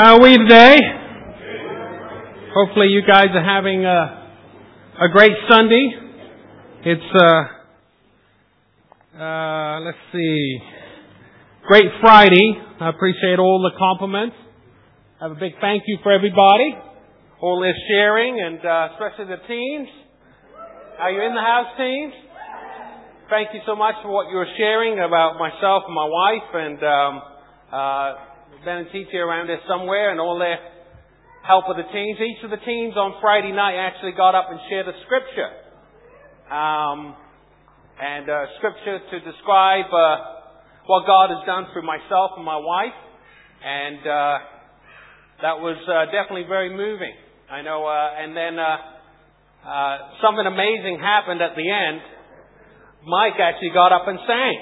How are we today? Hopefully you guys are having a great Sunday. It's, let's see, great Friday. I appreciate all the compliments. I have a big thank you for everybody. All this sharing and especially the teens. Are you in the house, teens? Thank you so much for what you were sharing about myself and my wife and Ben and Titi around there somewhere and all their help with the teens. Each of the teens on Friday night actually got up and shared a scripture. Scripture to describe what God has done through myself and my wife. And that was definitely very moving. I know, and then something amazing happened at the end. Mike actually got up and sang.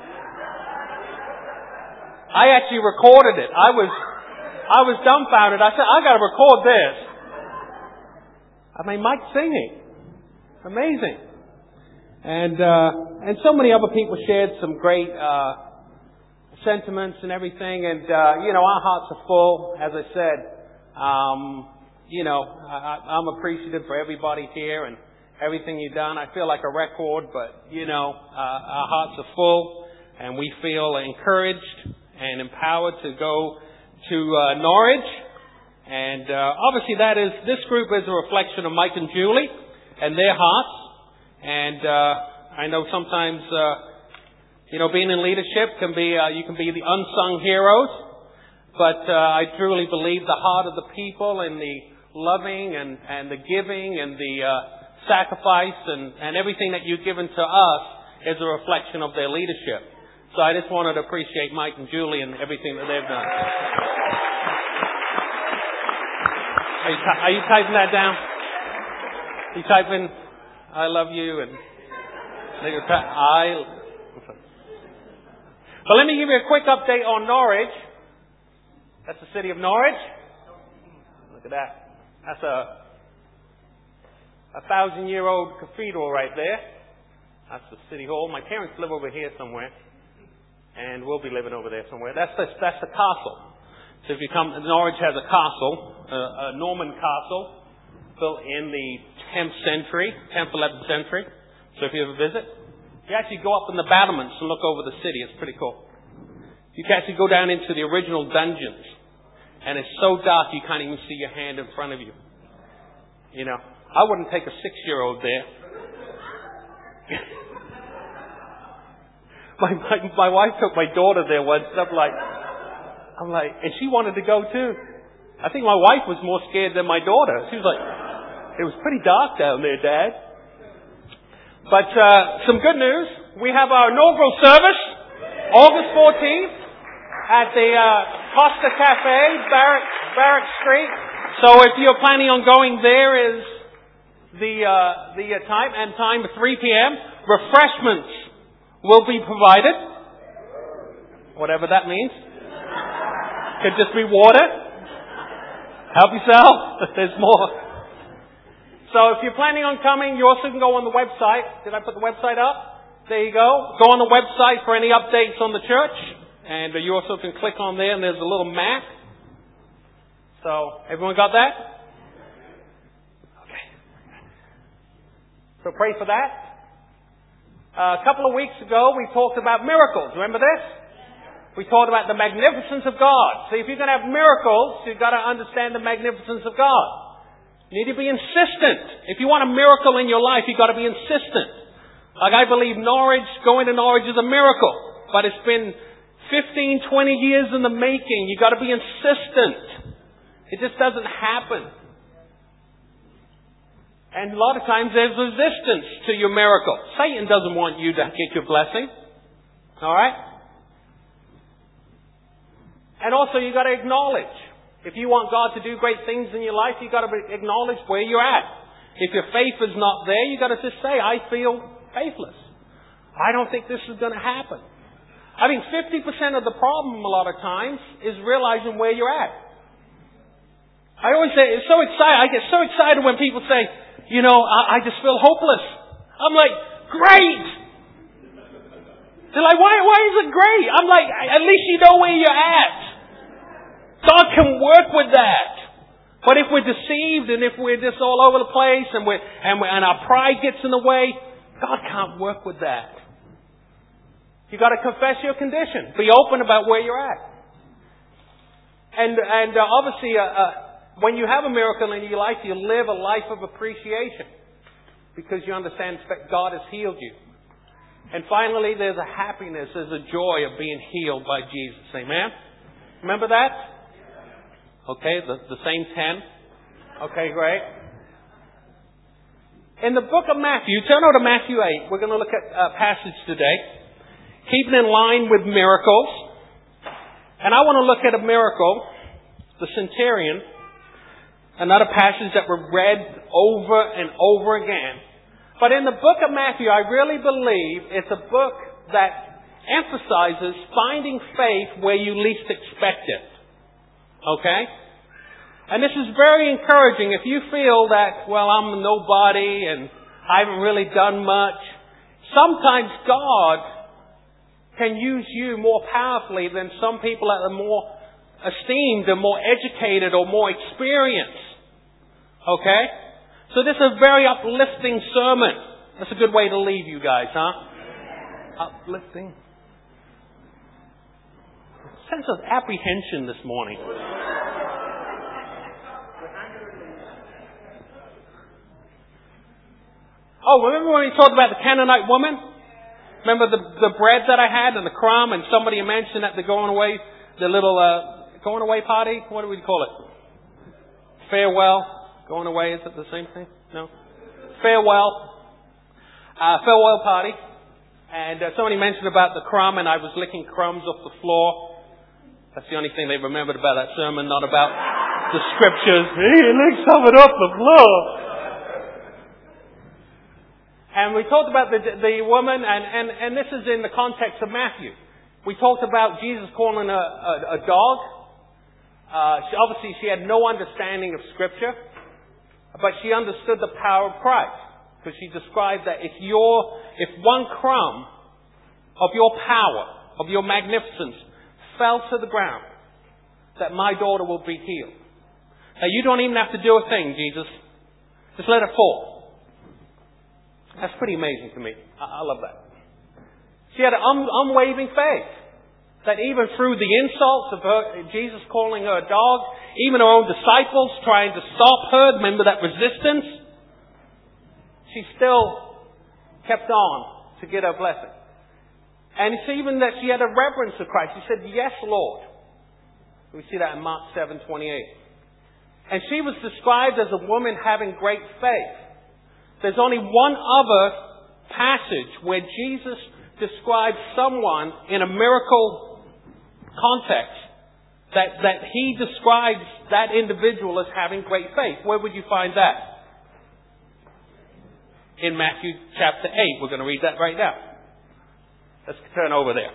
I actually recorded it. I was dumbfounded. I said, I got to record this. I mean, Mike's singing. Amazing. And so many other people shared some great sentiments and everything. And our hearts are full. As I said, I'm appreciative for everybody here and everything you've done. I feel like a record, but our hearts are full, and we feel encouraged and empowered to go to Norwich. And obviously this group is a reflection of Mike and Julie and their hearts. And I know sometimes, being in leadership can be, you can be the unsung heroes. But I truly believe the heart of the people and the loving and the giving and the sacrifice and everything that you've given to us is a reflection of their leadership. So I just wanted to appreciate Mike and Julie and everything that they've done. Are you typing that down? You typing, I love you and But let me give you a quick update on Norwich. That's the city of Norwich. Look at that. That's a 1,000-year-old cathedral right there. That's the city hall. My parents live over here somewhere. And we'll be living over there somewhere. That's the castle. So if you come, Norwich has a castle, a Norman castle, built in the 10th century, 10th, 11th century. So if you ever visit, you actually go up in the battlements and look over the city. It's pretty cool. You can actually go down into the original dungeons. And it's so dark you can't even see your hand in front of you. I wouldn't take a 6-year-old there. My wife took my daughter there once, and I'm like, and she wanted to go too. I think my wife was more scared than my daughter. She was like, it was pretty dark down there, Dad. But some good news. We have our inaugural service, August 14th, at the Costa Cafe, Barrack Street. So if you're planning on going, there is the time, and time 3 p.m. Refreshments will be provided. Whatever that means. Could just be water. Help yourself. There's more. So if you're planning on coming, you also can go on the website. Did I put the website up? There you go. Go on the website for any updates on the church. And you also can click on there and there's a little map. So everyone got that? Okay. So pray for that. A couple of weeks ago, we talked about miracles. Remember this? We talked about the magnificence of God. So if you're going to have miracles, you've got to understand the magnificence of God. You need to be insistent. If you want a miracle in your life, you've got to be insistent. Like I believe going to Norwich is a miracle. But it's been 15, 20 years in the making. You've got to be insistent. It just doesn't happen. And a lot of times there's resistance to your miracle. Satan doesn't want you to get your blessing. Alright? And also you've got to acknowledge. If you want God to do great things in your life, you've got to acknowledge where you're at. If your faith is not there, you've got to just say, I feel faithless. I don't think this is going to happen. I think 50% of the problem a lot of times is realizing where you're at. I always say, it's so excited. I get so excited when people say, I just feel hopeless. I'm like, great! They're like, why is it great? I'm like, at least you know where you're at. God can work with that. But if we're deceived and if we're just all over the place and our pride gets in the way, God can't work with that. You got to confess your condition. Be open about where you're at. And obviously, when you have a miracle in your life, you live a life of appreciation because you understand that God has healed you. And finally, there's a happiness, there's a joy of being healed by Jesus. Amen? Remember that? Okay, the same 10. Okay, great. In the book of Matthew, turn over to Matthew 8. We're going to look at a passage today. Keeping in line with miracles. And I want to look at a miracle, the centurion, another passage that we've read over and over again. But in the book of Matthew, I really believe it's a book that emphasizes finding faith where you least expect it. Okay? And this is very encouraging. If you feel that, well, I'm a nobody and I haven't really done much, sometimes God can use you more powerfully than some people that are more esteemed or more educated or more experienced. Okay? So this is a very uplifting sermon. That's a good way to leave you guys, huh? Uplifting. Sense of apprehension this morning. Oh, remember when we talked about the Canaanite woman? Remember the bread that I had and the crumb, and somebody mentioned at the going away, the little going away party? What do we call it? Farewell. Going away, is it the same thing? No? Farewell. Farewell party. And somebody mentioned about the crumb, and I was licking crumbs off the floor. That's the only thing they remembered about that sermon, not about the scriptures. He licked something off the floor. And we talked about the woman, and this is in the context of Matthew. We talked about Jesus calling her a dog. Obviously, she had no understanding of Scripture, but she understood the power of Christ. Because she described that if one crumb of your power, of your magnificence, fell to the ground, that my daughter will be healed. Now, you don't even have to do a thing, Jesus. Just let it fall. That's pretty amazing to me. I love that. She had an unwavering faith. That even through the insults of Jesus calling her a dog, even her own disciples trying to stop her, remember that resistance? She still kept on to get her blessing. And it's even that she had a reverence of Christ. She said, "Yes, Lord." We see that in Mark 7:28. And she was described as a woman having great faith. There's only one other passage where Jesus describes someone in a miracle context that he describes that individual as having great faith. Where would you find that? In Matthew chapter 8. We're going to read that right now. Let's turn over there.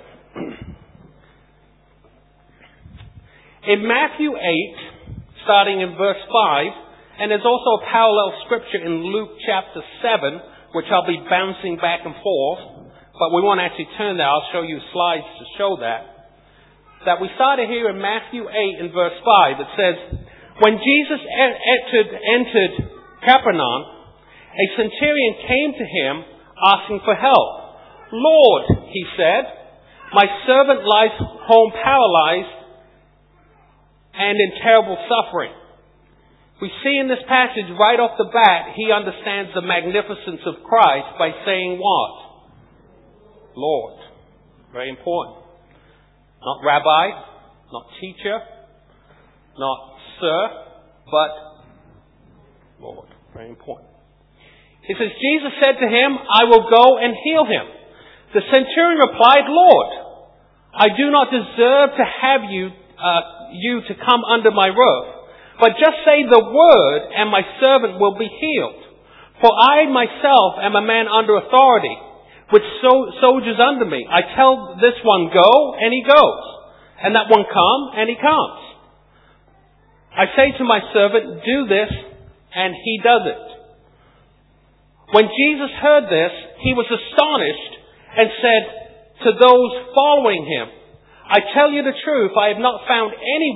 In Matthew 8, starting in verse 5, and there's also a parallel scripture in Luke chapter 7, which I'll be bouncing back and forth, but we won't actually turn there. I'll show you slides to show that. That we started here in Matthew 8 in verse 5. It says, when Jesus entered Capernaum, a centurion came to him asking for help. "Lord," he said, "my servant lies home paralyzed and in terrible suffering." We see in this passage right off the bat, he understands the magnificence of Christ by saying what? Lord. Very important. Not rabbi, not teacher, not sir, but Lord. Very important. He says, Jesus said to him, "I will go and heal him." The centurion replied, "Lord, I do not deserve to have you to come under my roof, but just say the word and my servant will be healed. For I myself am a man under authority, with soldiers under me. I tell this one, go, and he goes. And that one, come, and he comes. I say to my servant, do this, and he does it." When Jesus heard this, he was astonished and said to those following him, "I tell you the truth, I have not found anyone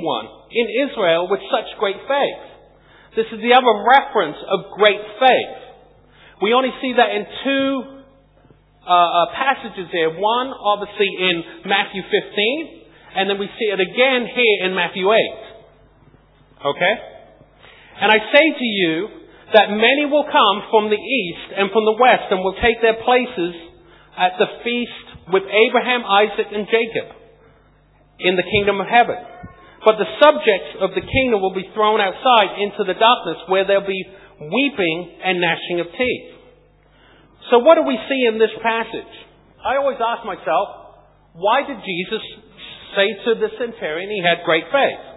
in Israel with such great faith. This is the other reference of great faith. We only see that in two passages here. One, obviously, in Matthew 15, and then we see it again here in Matthew 8. Okay? And I say to you that many will come from the east and from the west and will take their places at the feast with Abraham, Isaac, and Jacob in the kingdom of heaven. But the subjects of the kingdom will be thrown outside into the darkness where there'll be weeping and gnashing of teeth. So what do we see in this passage? I always ask myself, why did Jesus say to the centurion he had great faith?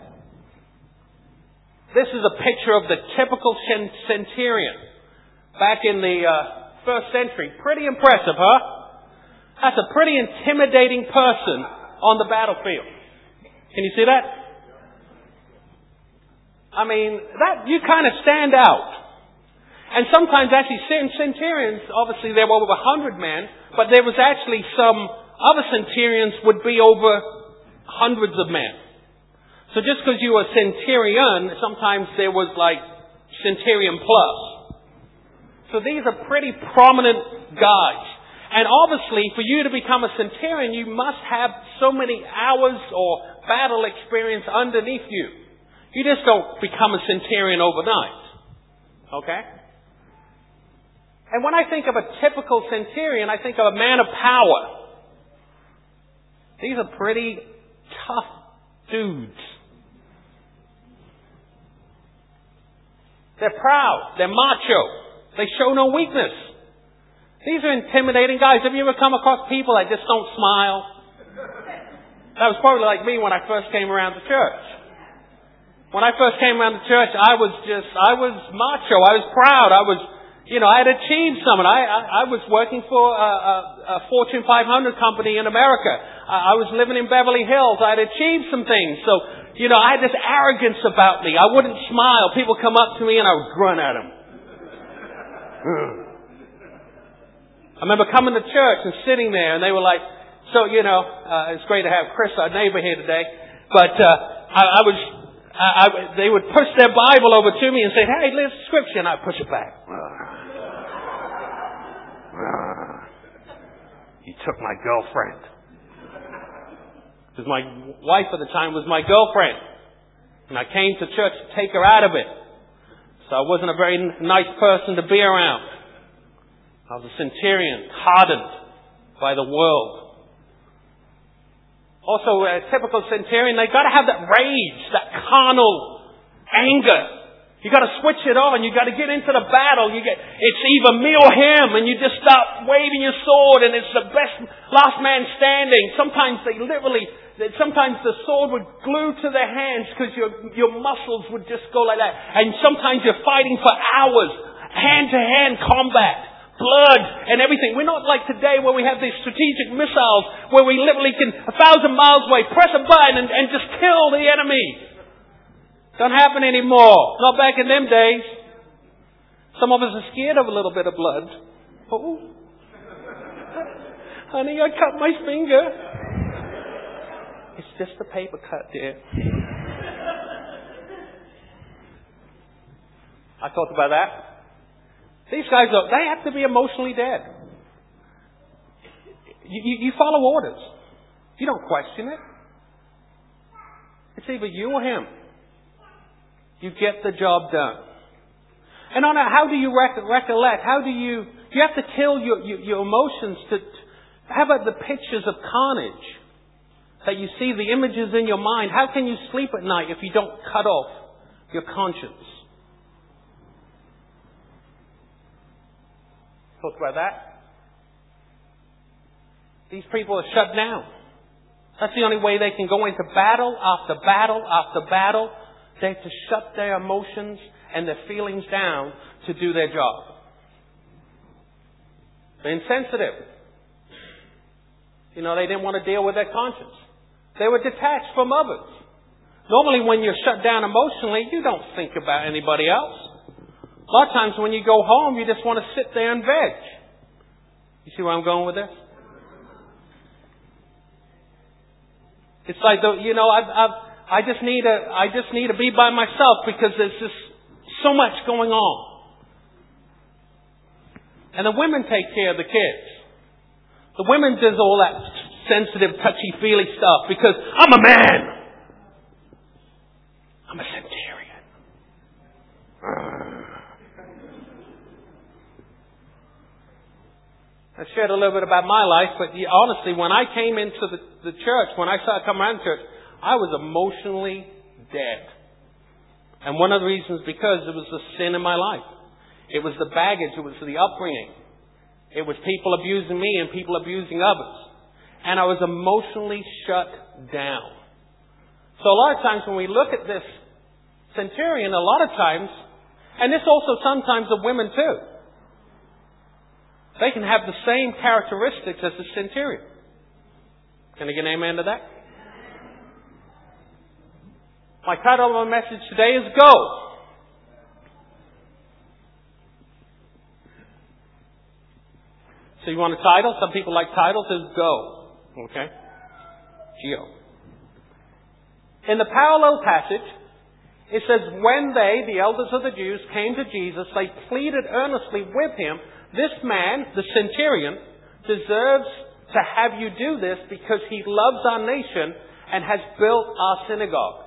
This is a picture of the typical centurion back in the first century. Pretty impressive, huh? That's a pretty intimidating person on the battlefield. Can you see that? I mean, that you kind of stand out. And sometimes actually centurions, obviously there were over 100 men, but there was actually some other centurions would be over hundreds of men. So just because you were a centurion, sometimes there was like centurion plus. So these are pretty prominent guys. And obviously for you to become a centurion, you must have so many hours or battle experience underneath you. You just don't become a centurion overnight. Okay? And when I think of a typical centurion, I think of a man of power. These are pretty tough dudes. They're proud. They're macho. They show no weakness. These are intimidating guys. Have you ever come across people that just don't smile? That was probably like me when I first came around the church. When I first came around the church, I was macho. I was proud. I had achieved something. I was working for a Fortune 500 company in America. I was living in Beverly Hills. I had achieved some things. So, I had this arrogance about me. I wouldn't smile. People come up to me and I would grunt at them. I remember coming to church and sitting there and they were like, it's great to have Chris, our neighbor, here today. But they would push their Bible over to me and say, "Hey, there's scripture," and I'd push it back. You took my girlfriend. Because my wife at the time was my girlfriend. And I came to church to take her out of it. So I wasn't a very nice person to be around. I was a centurion, hardened by the world. Also, a typical centurion, they got to have that rage, that carnal anger. You got to switch it on. You got to get into the battle. It's either me or him, and you just start waving your sword, and it's the best last man standing. Sometimes sometimes the sword would glue to their hands because your muscles would just go like that. And sometimes you're fighting for hours, hand to hand combat. Blood and everything. We're not like today where we have these strategic missiles where we literally can 1,000 miles away press a button and just kill the enemy. Don't happen anymore. Not back in them days. Some of us are scared of a little bit of blood. Oh, honey, I cut my finger. It's just a paper cut, dear. I thought about that. These guys, they have to be emotionally dead. You follow orders. You don't question it. It's either you or him. You get the job done. And on that, how do you recollect? You have to kill your emotions to have the pictures of carnage that you see, the images in your mind. How can you sleep at night if you don't cut off your conscience? Talk about that. These people are shut down. That's the only way they can go into battle after battle after battle. They have to shut their emotions and their feelings down to do their job. They're insensitive. They didn't want to deal with their conscience. They were detached from others. Normally when you're shut down emotionally, you don't think about anybody else. A lot of times when you go home, you just want to sit there and veg. You see where I'm going with this? It's like, I just need to be by myself because there's just so much going on. And the women take care of the kids. The women does all that sensitive, touchy-feely stuff because I'm a man. I'm a centurion. I shared a little bit about my life, but honestly, when I came into the church, when I started coming around the church, I was emotionally dead. And one of the reasons because it was the sin in my life. It was the baggage. It was the upbringing. It was people abusing me and people abusing others. And I was emotionally shut down. So a lot of times when we look at this centurion, a lot of times, and this also sometimes of women too, they can have the same characteristics as the centurion. Can I get an amen to that? My title of my message today is Go. So you want a title? Some people like titles. Is Go. Okay? Geo. In the parallel passage, it says, when they, the elders of the Jews, came to Jesus, they pleaded earnestly with him, this man, the centurion, deserves to have you do this because he loves our nation and has built our synagogue.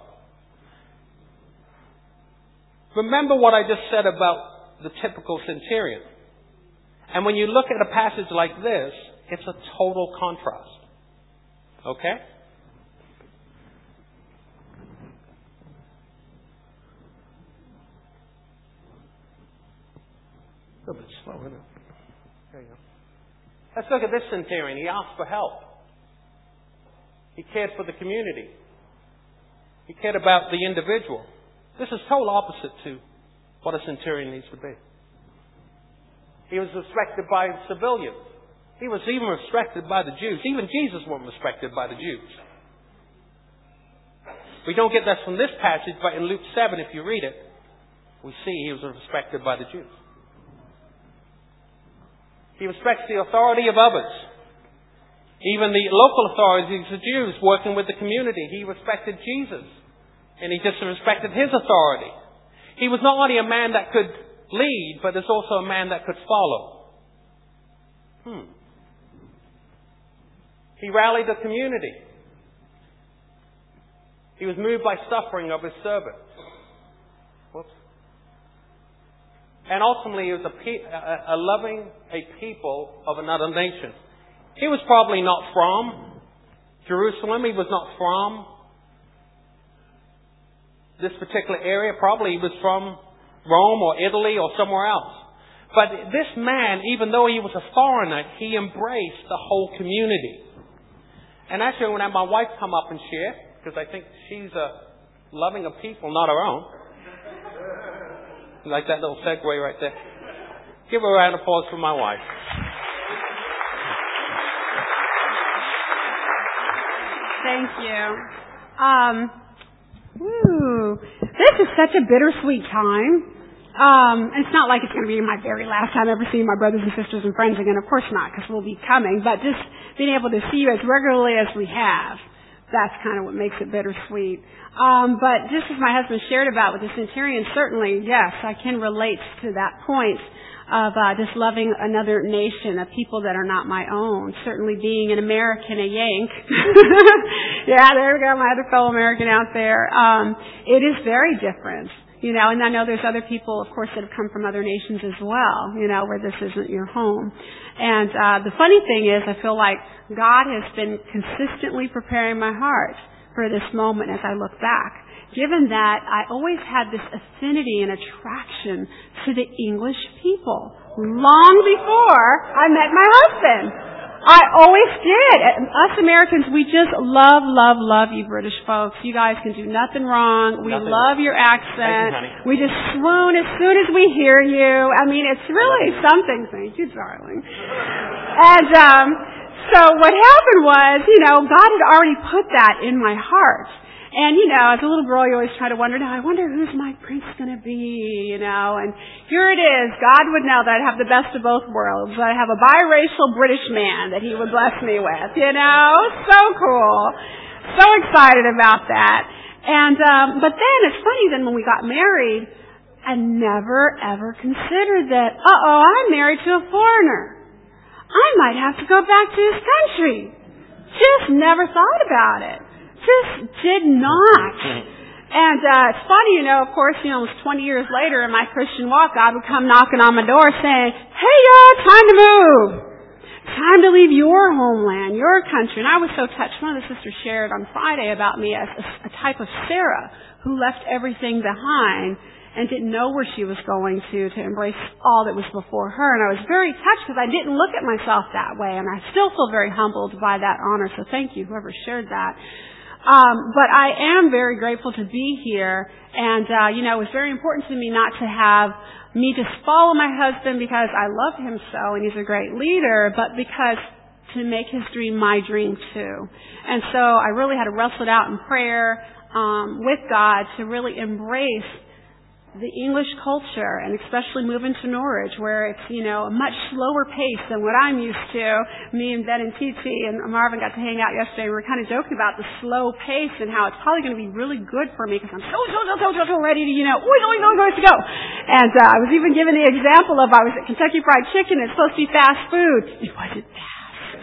Remember what I just said about the typical centurion. And when you look at a passage like this, it's a total contrast. Okay? A little bit slow, isn't it? There you go. Let's look at this centurion. He asked for help. He cared for the community. He cared about the individual. This is total opposite to what a centurion needs to be. He was respected by civilians. He was even respected by the Jews. Even Jesus wasn't respected by the Jews. We don't get that from this passage, but in Luke 7, if you read it, we see he was respected by the Jews. He respects the authority of others. Even the local authorities, the Jews, working with the community. He respected Jesus. And he just respected his authority. He was not only a man that could lead, but there's also a man that could follow. He rallied the community. He was moved by suffering of his servants. Whoops. And ultimately, he was loving a people of another nation. He was probably not from Jerusalem. He was not from this particular area. Probably he was from Rome or Italy or somewhere else. But this man, even though he was a foreigner, he embraced the whole community. And actually, when I had my wife come up and share, because I think she's loving of people, not her own. Like that little segue right there. Give her a round of applause for my wife. Thank you. This is such a bittersweet time. It's not like it's going to be my very last time ever seeing my brothers and sisters and friends again. Of course not, because we'll be coming. But just being able to see you as regularly as we have, that's kind of what makes it bittersweet. But just as my husband shared about with the centurion, certainly, yes, I can relate to that point of just loving another nation, of people that are not my own. Certainly being an American, a Yank. Yeah, there we go, my other fellow American out there. It is very different. You know, and I know there's other people, of course, that have come from other nations as well, you know, where this isn't your home. And the funny thing is, I feel like God has been consistently preparing my heart for this moment as I look back. Given that I always had this affinity and attraction to the English people long before I met my husband. I always did. Us Americans, we just love you British folks. You guys can do nothing wrong. We love your accent. We just swoon as soon as we hear you. I mean, it's really something. Thank you, darling. And so what happened was, you know, God had already put that in my heart. And, you know, as a little girl, you always try to wonder, now, I wonder who's my prince going to be, you know. And here it is. God would know that I'd have the best of both worlds. I'd have a biracial British man that he would bless me with, you know. So cool. So excited about that. And, but then it's funny then when we got married, I never ever considered that, I'm married to a foreigner. I might have to go back to his country. Just never thought about it. Just did not. And, it's funny, of course, almost 20 years later in my Christian walk, God would come knocking on my door saying, hey y'all, time to move. Time to leave your homeland, your country. And I was so touched. One of the sisters shared on Friday about me as a type of Sarah who left everything behind and didn't know where she was going to embrace all that was before her. And I was very touched because I didn't look at myself that way. And I still feel very humbled by that honor. So thank you, whoever shared that. But I am very grateful to be here. And, it was very important to me not to have me just follow my husband because I love him so and he's a great leader, but because to make his dream my dream too. And so I really had to wrestle it out in prayer, with God to really embrace the English culture, and especially moving to Norwich, where it's, a much slower pace than what I'm used to. Me and Ben and TT and Marvin got to hang out yesterday. We were kind of joking about the slow pace and how it's probably going to be really good for me because I'm so ready to, to go. And I was even given the example of I was at Kentucky Fried Chicken. It's supposed to be fast food. It wasn't fast.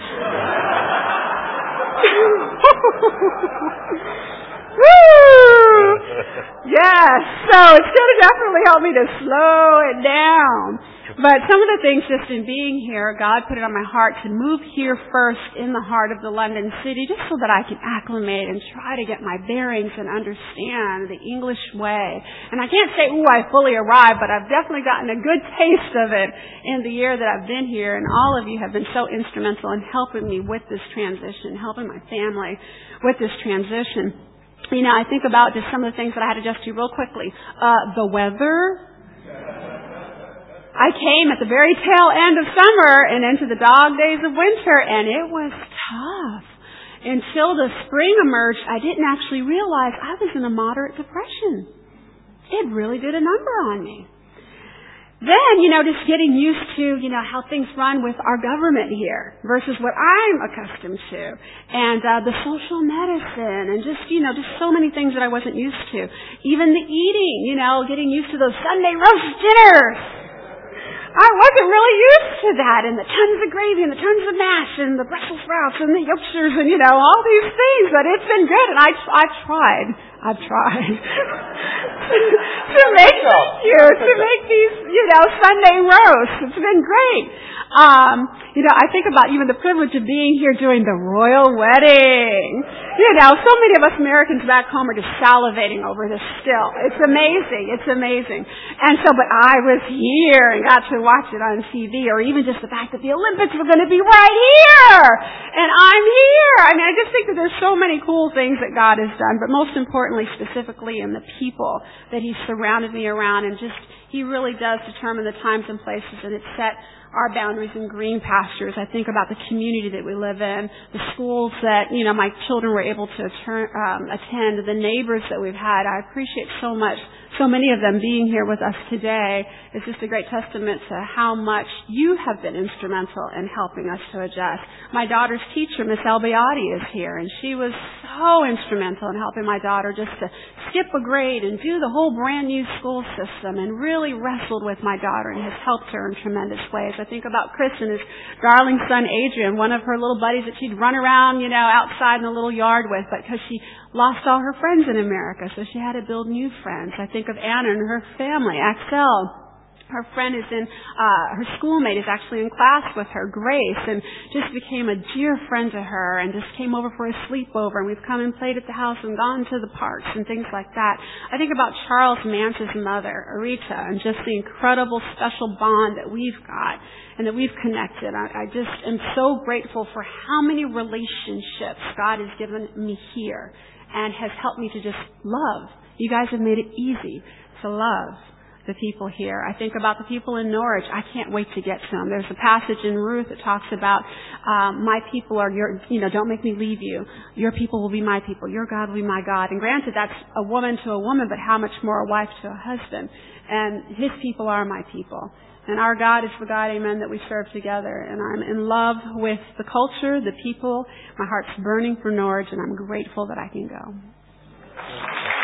Woo! Yes. So it's going to definitely help me to slow it down. But some of the things just in being here, God put it on my heart to move here first in the heart of the London city just so that I can acclimate and try to get my bearings and understand the English way. And I can't say, I fully arrived, but I've definitely gotten a good taste of it in the year that I've been here. And all of you have been so instrumental in helping me with this transition, helping my family with this transition. I think about just some of the things that I had to adjust to real quickly. The weather. I came at the very tail end of summer and into the dog days of winter, and it was tough. Until the spring emerged, I didn't actually realize I was in a moderate depression. It really did a number on me. Then, just getting used to, how things run with our government here versus what I'm accustomed to. And, the social medicine and just so many things that I wasn't used to. Even the eating, getting used to those Sunday roast dinners. I wasn't really used to that, and the tons of gravy and the tons of mash and the Brussels sprouts and the Yorkshires and, all these things. But it's been good, and I've tried to make these, Sunday roasts. It's been great. I think about even the privilege of being here during the royal wedding. So many of us Americans back home are just salivating over this still. It's amazing. And so, but I was here and got to watch it on TV, or even just the fact that the Olympics were going to be right here. And I'm here. I just think that there's so many cool things that God has done, but most importantly, specifically in the people that He's surrounded me around, and just, He really does determine the times and places, and it's set our boundaries in green pastures. I think about the community that we live in, the schools that, my children were able to attend, the neighbors that we've had. I appreciate so much, so many of them being here with us today. It's just a great testament to how much you have been instrumental in helping us to adjust. My daughter's teacher, Miss Albiati, is here, and she was so instrumental in helping my daughter just to skip a grade and do the whole brand new school system, and really wrestled with my daughter and has helped her in tremendous ways. I think about Chris and his darling son Adrian, one of her little buddies that she'd run around, outside in the little yard with, but because she lost all her friends in America, so she had to build new friends. I think of Anna and her family, Axel. Her friend is her schoolmate is actually in class with her, Grace, and just became a dear friend to her and just came over for a sleepover, and we've come and played at the house and gone to the parks and things like that. I think about Charles Mance's mother, Arita, and just the incredible special bond that we've got and that we've connected. I just am so grateful for how many relationships God has given me here and has helped me to just love. You guys have made it easy to love the people here. I think about the people in Norwich. I can't wait to get to them. There's a passage in Ruth that talks about, my people are your, don't make me leave you. Your people will be my people. Your God will be my God. And granted, that's a woman to a woman, but how much more a wife to a husband. And His people are my people. And our God is the God, amen, that we serve together. And I'm in love with the culture, the people. My heart's burning for Norwich, and I'm grateful that I can go.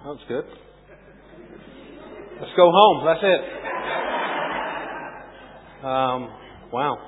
That's good. Let's go home. That's it. Wow.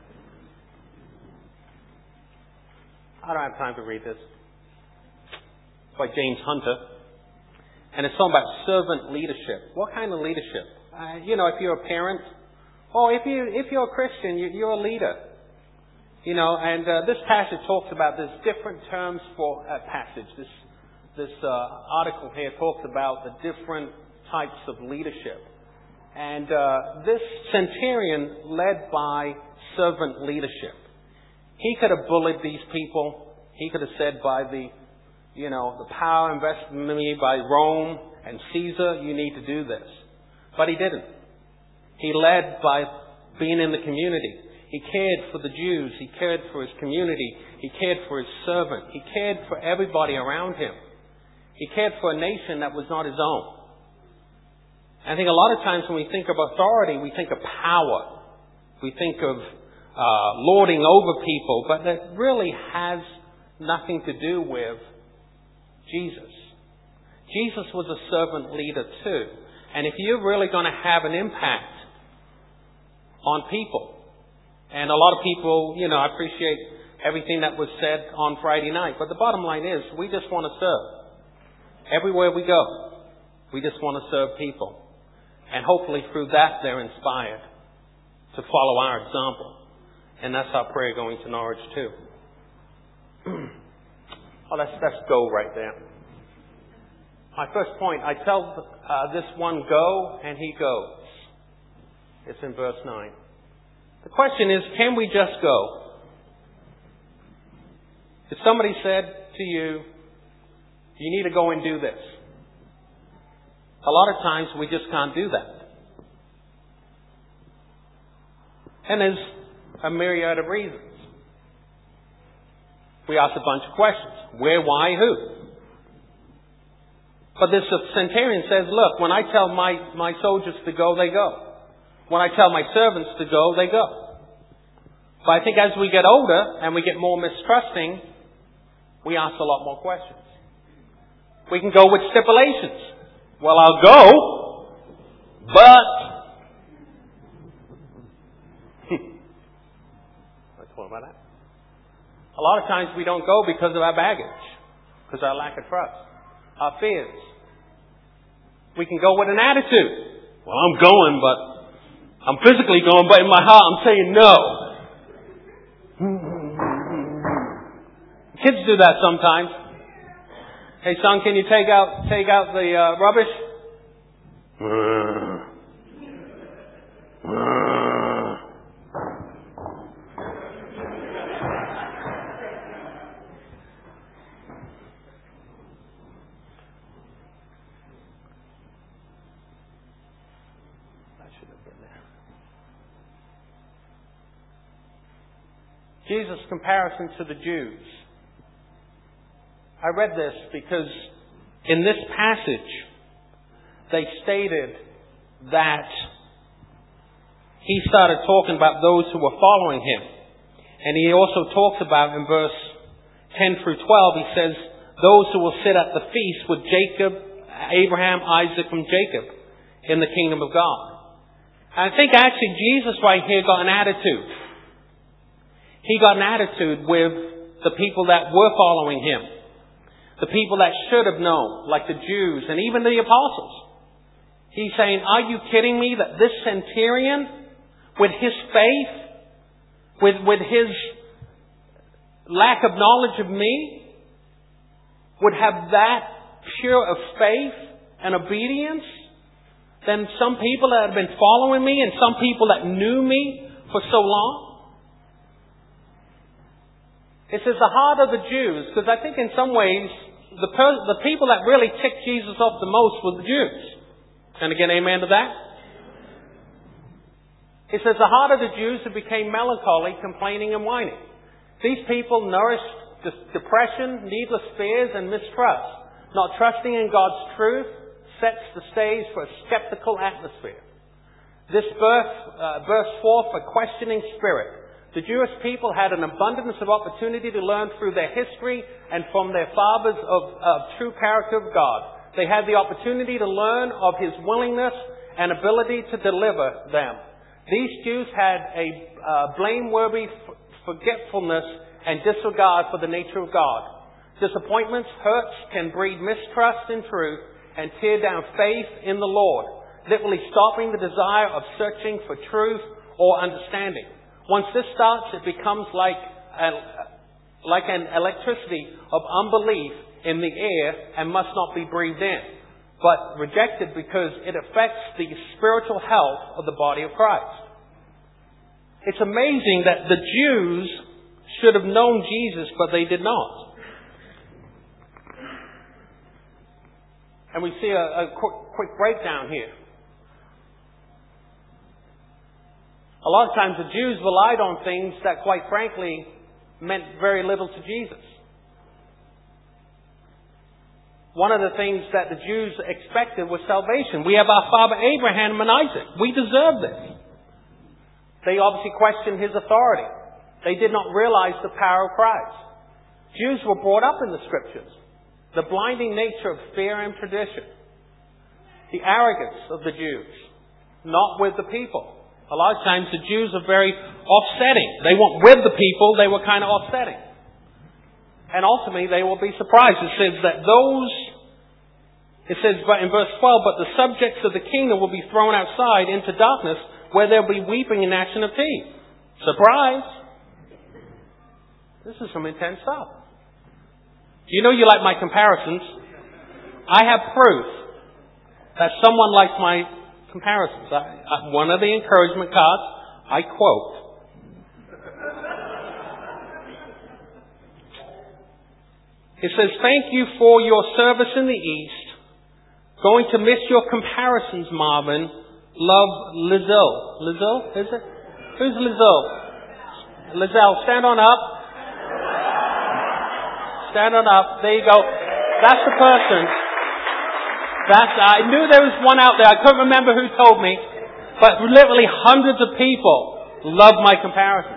I don't have time to read this. It's by James Hunter. And it's talking about servant leadership. What kind of leadership? If you're a parent, or if you're a Christian, you're a leader. And this passage talks about, there's different terms for a passage. This article here talks about the different types of leadership. And this centurion led by servant leadership. He could have bullied these people. He could have said by the power invested in me by Rome and Caesar, you need to do this. But he didn't. He led by being in the community. He cared for the Jews. He cared for his community. He cared for his servant. He cared for everybody around him. He cared for a nation that was not his own. I think a lot of times when we think of authority, we think of power. We think of lording over people, but that really has nothing to do with Jesus. Jesus was a servant leader too. And if you're really going to have an impact on people, and a lot of people, I appreciate everything that was said on Friday night, but the bottom line is, we just want to serve. Everywhere we go, we just want to serve people. And hopefully through that, they're inspired to follow our example. And that's our prayer going to Norwich too. Let's go right there. My first point, I tell this one go, and he goes. It's in verse 9. The question is, can we just go? If somebody said to you, you need to go and do this, a lot of times we just can't do that. And there's a myriad of reasons. We ask a bunch of questions. Where, why, who? But this centurion says, look, when I tell my soldiers to go, they go. When I tell my servants to go, they go. But I think as we get older and we get more mistrusting, we ask a lot more questions. We can go with stipulations. Well, I'll go, but... Let's talk about that. A lot of times we don't go because of our baggage, because of our lack of trust, our fears. We can go with an attitude. Well, I'm going, but I'm physically going, but in my heart I'm saying no. Kids do that sometimes. Hey, son, can you take out the rubbish? Jesus' comparison to the Jews. I read this because in this passage they stated that he started talking about those who were following him. And he also talks about in verse 10 through 12, he says, those who will sit at the feast with Jacob, Abraham, Isaac, and Jacob in the kingdom of God. And I think actually Jesus right here got an attitude. He got an attitude with the people that were following him. The people that should have known, like the Jews and even the apostles. He's saying, are you kidding me that this centurion, with his faith, with his lack of knowledge of me, would have that pure of faith and obedience than some people that have been following me and some people that knew me for so long? It says the heart of the Jews, because I think in some ways the people that really ticked Jesus off the most were the Jews. And again, amen to that. It says the heart of the Jews who became melancholy, complaining and whining. These people nourished depression, needless fears, and mistrust. Not trusting in God's truth sets the stage for a skeptical atmosphere. This burst forth a questioning spirit. The Jewish people had an abundance of opportunity to learn through their history and from their fathers of true character of God. They had the opportunity to learn of His willingness and ability to deliver them. These Jews had a blameworthy forgetfulness and disregard for the nature of God. Disappointments, hurts can breed mistrust in truth and tear down faith in the Lord, literally stopping the desire of searching for truth or understanding. Once this starts, it becomes like an electricity of unbelief in the air and must not be breathed in, but rejected because it affects the spiritual health of the body of Christ. It's amazing that the Jews should have known Jesus, but they did not. And we see a quick breakdown here. A lot of times the Jews relied on things that, quite frankly, meant very little to Jesus. One of the things that the Jews expected was salvation. We have our father Abraham and Isaac. We deserve this. They obviously questioned His authority. They did not realize the power of Christ. Jews were brought up in the Scriptures. The blinding nature of fear and tradition. The arrogance of the Jews. Not with the people. A lot of times the Jews are very offsetting. They weren't with the people, they were kind of offsetting. And ultimately they will be surprised. It says in verse 12, but the subjects of the kingdom will be thrown outside into darkness where there will be weeping and gnashing of teeth. Surprise! This is some intense stuff. You know you like my comparisons. I have proof that someone likes my comparisons. One of the encouragement cards, I quote. It says, thank you for your service in the East. Going to miss your comparisons, Marvin. Love, Lizelle. Lizelle, is it? Who's Lizelle? Lizelle, stand on up. Stand on up. There you go. That's the person. I knew there was one out there. I couldn't remember who told me. But literally hundreds of people love my comparisons.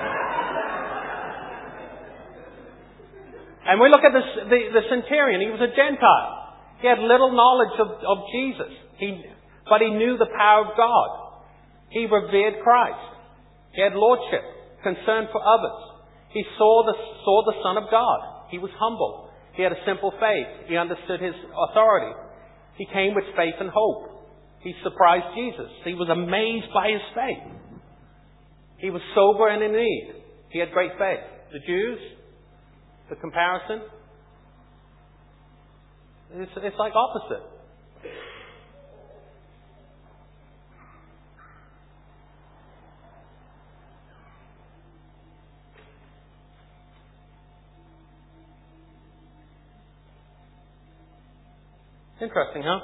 And we look at the centurion. He was a Gentile. He had little knowledge of Jesus. But he knew the power of God. He revered Christ. He had lordship, concern for others. He saw the Son of God. He was humble. He had a simple faith. He understood His authority. He came with faith and hope. He surprised Jesus. He was amazed by His faith. He was sober and in need. He had great faith. The Jews, the comparison, it's like opposite. Interesting, huh?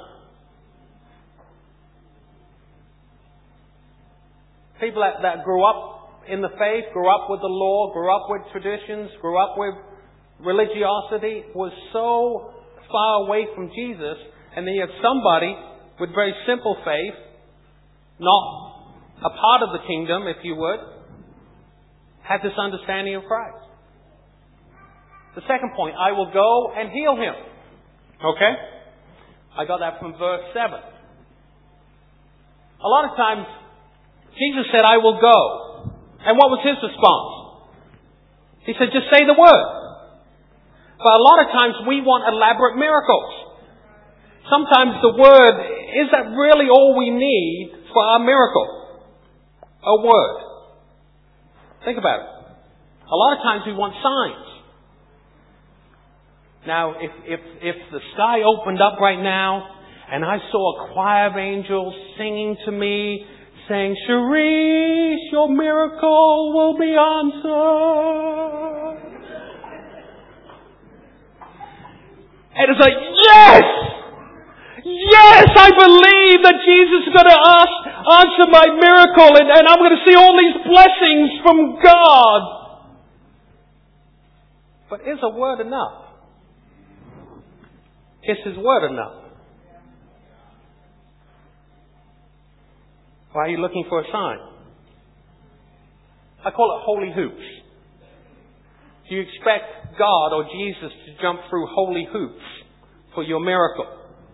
People that grew up in the faith, grew up with the law, grew up with traditions, grew up with religiosity, was so far away from Jesus, and then you have somebody with very simple faith, not a part of the kingdom, if you would, had this understanding of Christ. The second point, I will go and heal him. Okay? I got that from verse 7. A lot of times, Jesus said, I will go. And what was His response? He said, just say the word. But a lot of times we want elaborate miracles. Sometimes the word, is that really all we need for our miracle? A word. Think about it. A lot of times we want signs. Now, if the sky opened up right now and I saw a choir of angels singing to me, saying, Sharice, your miracle will be answered. And it's like, yes! Yes, I believe that Jesus is going to answer my miracle and I'm going to see all these blessings from God. But is a word enough? Is His word enough? Or are you looking for a sign? I call it holy hoops. Do you expect God or Jesus to jump through holy hoops for your miracle?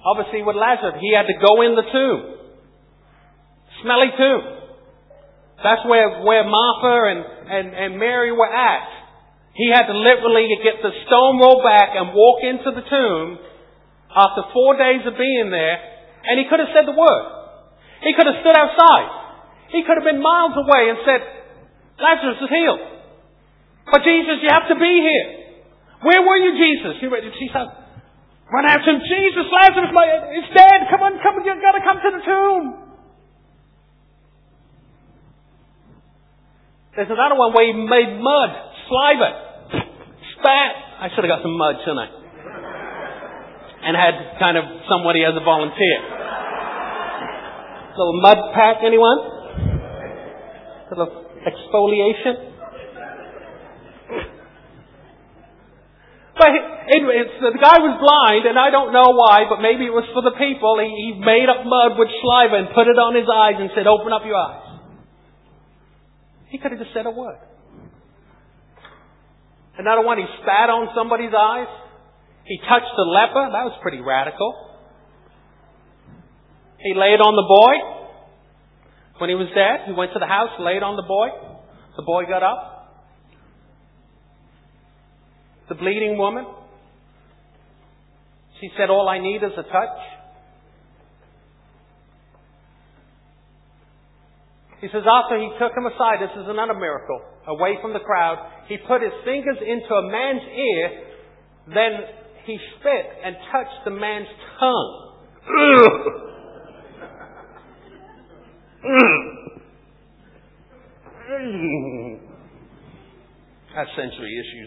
Obviously with Lazarus, he had to go in the tomb. Smelly tomb. That's where Martha and Mary were at. He had to literally get the stone rolled back and walk into the tomb after 4 days of being there, and he could have said the word. He could have stood outside. He could have been miles away and said, Lazarus is healed. But Jesus, you have to be here. Where were you, Jesus? She said, run out to him. Jesus, Lazarus is dead. Come on, you've got to come to the tomb. There's another one where he made mud, saliva, spat. I should have got some mud, shouldn't I? And had kind of somebody as a volunteer. Little mud pack, anyone? Little exfoliation. But the guy was blind, and I don't know why, but maybe it was for the people. He made up mud with saliva and put it on his eyes and said, open up your eyes. He could have just said a word. Another one, he spat on somebody's eyes. He touched the leper. That was pretty radical. He laid on the boy. When he was dead, he went to the house, laid on the boy. The boy got up. The bleeding woman, she said, all I need is a touch. He says, after he took him aside, this is another miracle, away from the crowd, he put his fingers into a man's ear, then he spit and touched the man's tongue. That's sensory issues.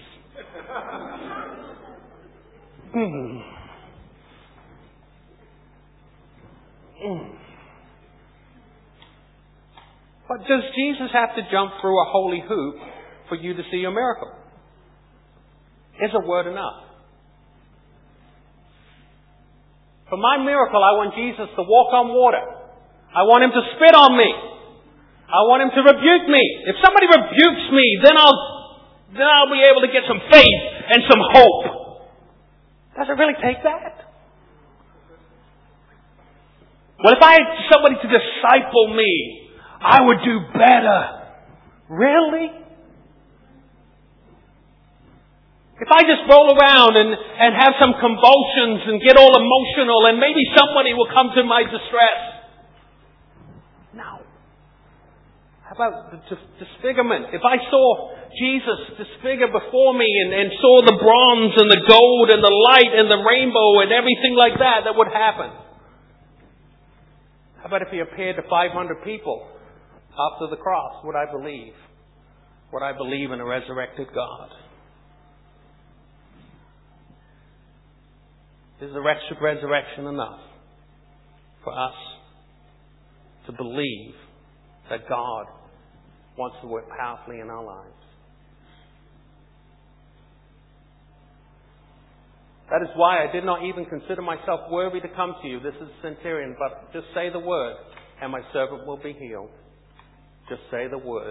But does Jesus have to jump through a holy hoop for you to see your miracle? Is a word enough? For my miracle, I want Jesus to walk on water. I want him to spit on me. I want him to rebuke me. If somebody rebukes me, then I'll be able to get some faith and some hope. Does it really take that? Well, if I had somebody to disciple me, I would do better. Really? If I just roll around and have some convulsions and get all emotional and maybe somebody will come to my distress. No. How about the disfigurement? If I saw Jesus disfigured before me and saw the bronze and the gold and the light and the rainbow and everything like that, that would happen. How about if he appeared to 500 people after the cross? Would I believe? Would I believe in a resurrected God? Is the resurrection enough for us to believe that God wants to work powerfully in our lives? That is why I did not even consider myself worthy to come to you. This is centurion, but just say the word and my servant will be healed. Just say the word.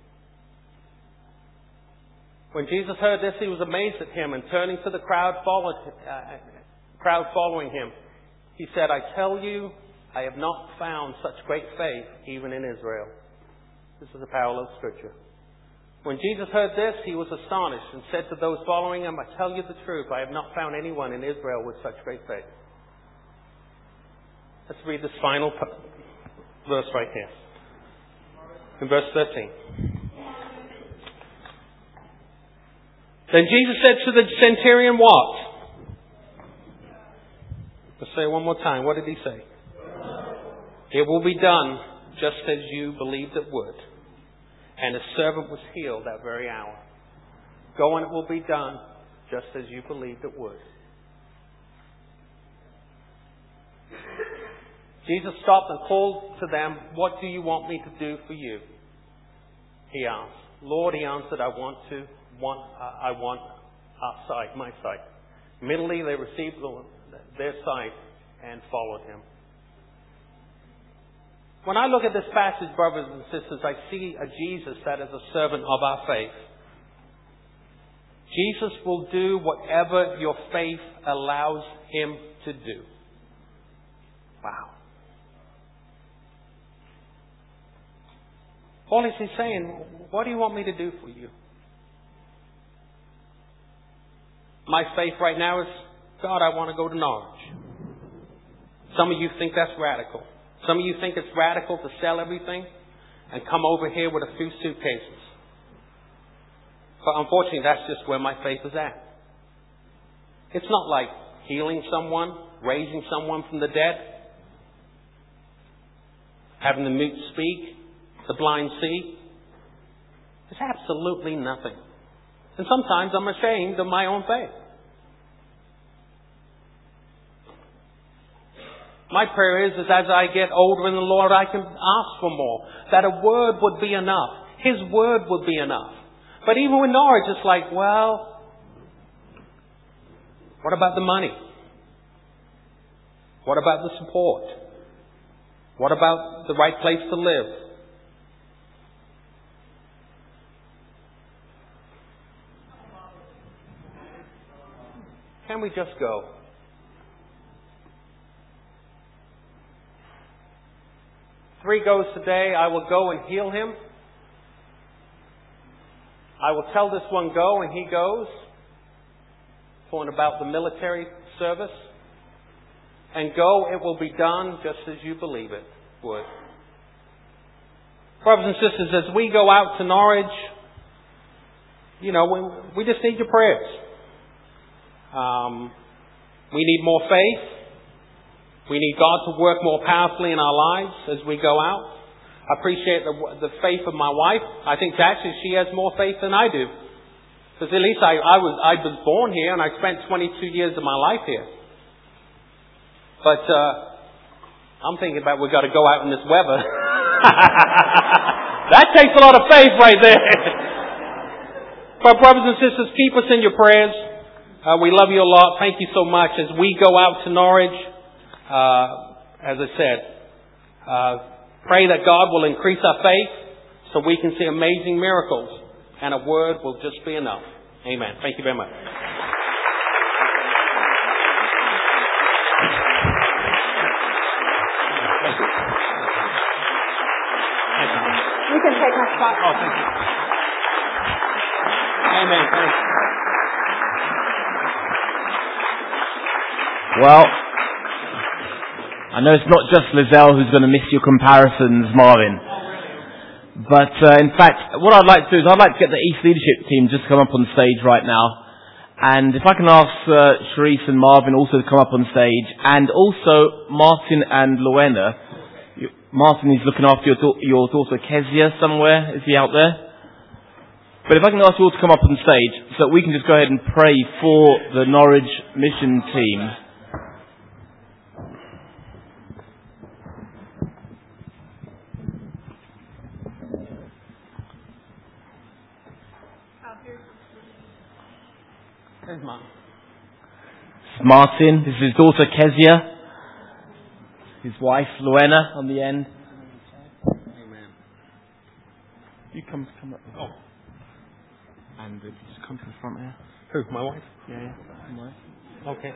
When Jesus heard this, he was amazed at him, and turning to the crowd following him, he said, I tell you, I have not found such great faith even in Israel. This is a parallel scripture. When Jesus heard this, he was astonished and said to those following him, I tell you the truth, I have not found anyone in Israel with such great faith. Let's read this final verse right here. In verse 13. Then Jesus said to the centurion, what? Let's say it one more time. What did he say? It will be done just as you believed it would. And his servant was healed that very hour. Go and it will be done just as you believed it would. Jesus stopped and called to them, what do you want me to do for you? He asked. Lord, he answered, I want our sight, my sight. Immediately they received their sight and followed him. When I look at this passage, brothers and sisters, I see a Jesus that is a servant of our faith. Jesus will do whatever your faith allows him to do. Wow. Paul is saying, what do you want me to do for you? My faith right now is, God, I want to go to Norwich. Some of you think that's radical. Some of you think it's radical to sell everything and come over here with a few suitcases. But unfortunately, that's just where my faith is at. It's not like healing someone, raising someone from the dead, having the mute speak, the blind see. It's absolutely nothing. And sometimes I'm ashamed of my own faith. My prayer is as I get older in the Lord, I can ask for more. That a word would be enough. His word would be enough. But even with Norwich, it's like, well, what about the money? What about the support? What about the right place to live? Can we just go? Three goes today. I will go and heal him. I will tell this one go, and he goes. Point about the military service. And go, it will be done just as you believe it would. Brothers and sisters, as we go out to Norwich, we just need your prayers. We need more faith. We need God to work more powerfully in our lives as we go out. I appreciate the faith of my wife. I think actually she has more faith than I do. Because at least I was born here and I spent 22 years of my life here. But I'm thinking about we've got to go out in this weather. That takes a lot of faith right there. But brothers and sisters, keep us in your prayers. We love you a lot. Thank you so much. As we go out to Norwich, as I said, pray that God will increase our faith so we can see amazing miracles, and a word will just be enough. Amen. Thank you very much. You can take my spot. Oh, thank you. Amen. Thank you. Well, I know it's not just Lizelle who's going to miss your comparisons, Marvin. But in fact, what I'd like to do is I'd like to get the East Leadership team just to come up on stage right now. And if I can ask Sharice and Marvin also to come up on stage. And also Martin and Luena. Martin is looking after your daughter Kezia somewhere. Is he out there? But if I can ask you all to come up on stage so that we can just go ahead and pray for the Norwich mission team. There's Mom. Martin, this is his daughter Kezia. His wife Luena on the end. Amen. You come up. Oh. And just come to the front here. Who? My wife? Yeah. My wife. Okay.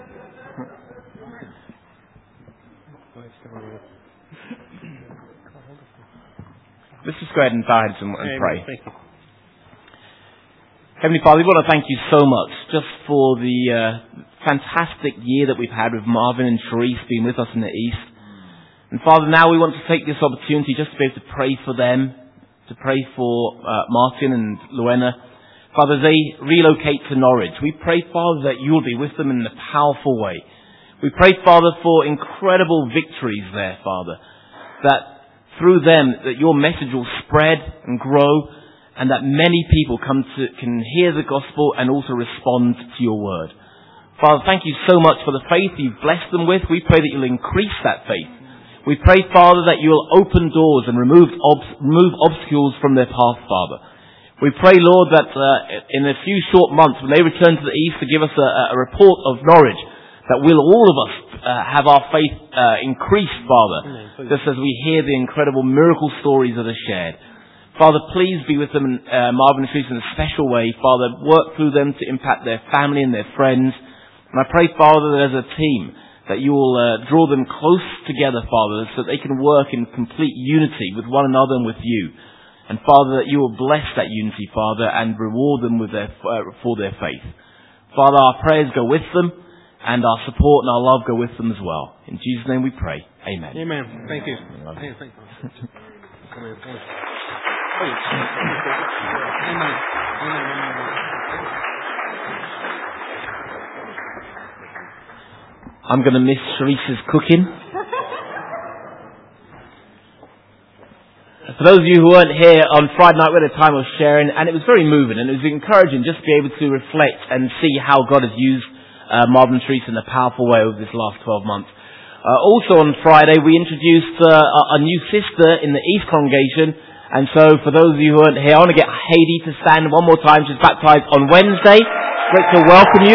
Let's just go ahead and bow heads and pray. Thank you. Heavenly Father, we want to thank you so much just for the fantastic year that we've had with Marvin and Sharice being with us in the East. And Father, now we want to take this opportunity just to be able to pray for them, to pray for Martin and Luena. Father, they relocate to Norwich. We pray, Father, that you'll be with them in a powerful way. We pray, Father, for incredible victories there, Father. That through them, that your message will spread and grow, and that many people can hear the gospel and also respond to your word. Father, thank you so much for the faith you've blessed them with. We pray that you'll increase that faith. We pray, Father, that you'll open doors and remove obstacles from their path, Father. We pray, Lord, that in a few short months, when they return to the East to give us a report of Norwich, that we'll all of us have our faith increased, Father, just as we hear the incredible miracle stories that are shared. Father, please be with them, Marvin and Sharice, in a special way. Father, work through them to impact their family and their friends. And I pray, Father, that as a team, that you will draw them close together, Father, so that they can work in complete unity with one another and with you. And Father, that you will bless that unity, Father, and reward them with for their faith. Father, our prayers go with them, and our support and our love go with them as well. In Jesus' name we pray. Amen. Amen. Thank you. I'm going to miss Sharice's cooking. For those of you who weren't here on Friday night, we had a time of sharing, and it was very moving, and it was encouraging just to be able to reflect and see how God has used Marvin and Therese in a powerful way over this last 12 months. Also on Friday, we introduced a new sister in the East congregation, and so for those of you who weren't here, I want to get Heidi to stand one more time. She's baptized on Wednesday. Great to welcome you.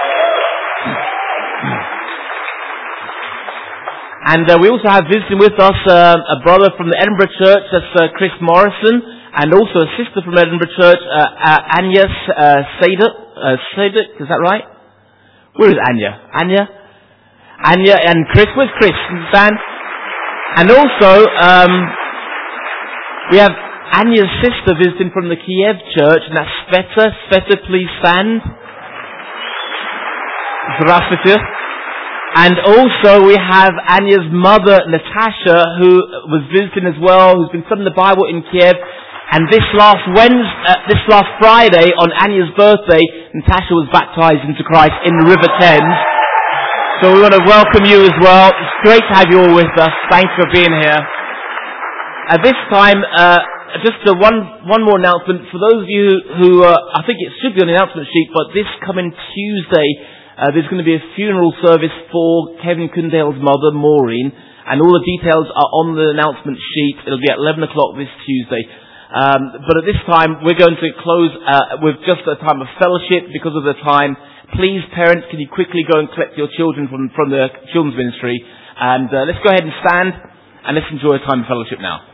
And we also have visiting with us a brother from the Edinburgh Church, that's Chris Morrison, and also a sister from Edinburgh Church, Anya Sadik, is that right? Where is Anya? Anya and Chris. Where's Chris? Stand. And also, we have Anya's sister visiting from the Kiev Church, and that's Sveta. Sveta, please stand. Здравствуйте. And also we have Anya's mother, Natasha, who was visiting as well, who's been studying the Bible in Kiev. And this last Friday, on Anya's birthday, Natasha was baptized into Christ in the River Thames. So we want to welcome you as well. It's great to have you all with us. Thanks for being here. At this time, just one more announcement. For those of you who, I think it should be on the announcement sheet, but this coming Tuesday, there's going to be a funeral service for Kevin Kundale's mother, Maureen, and all the details are on the announcement sheet. It'll be at 11 o'clock this Tuesday. But at this time, we're going to close with just a time of fellowship because of the time. Please, parents, can you quickly go and collect your children from the children's ministry? And let's go ahead and stand, and let's enjoy a time of fellowship now.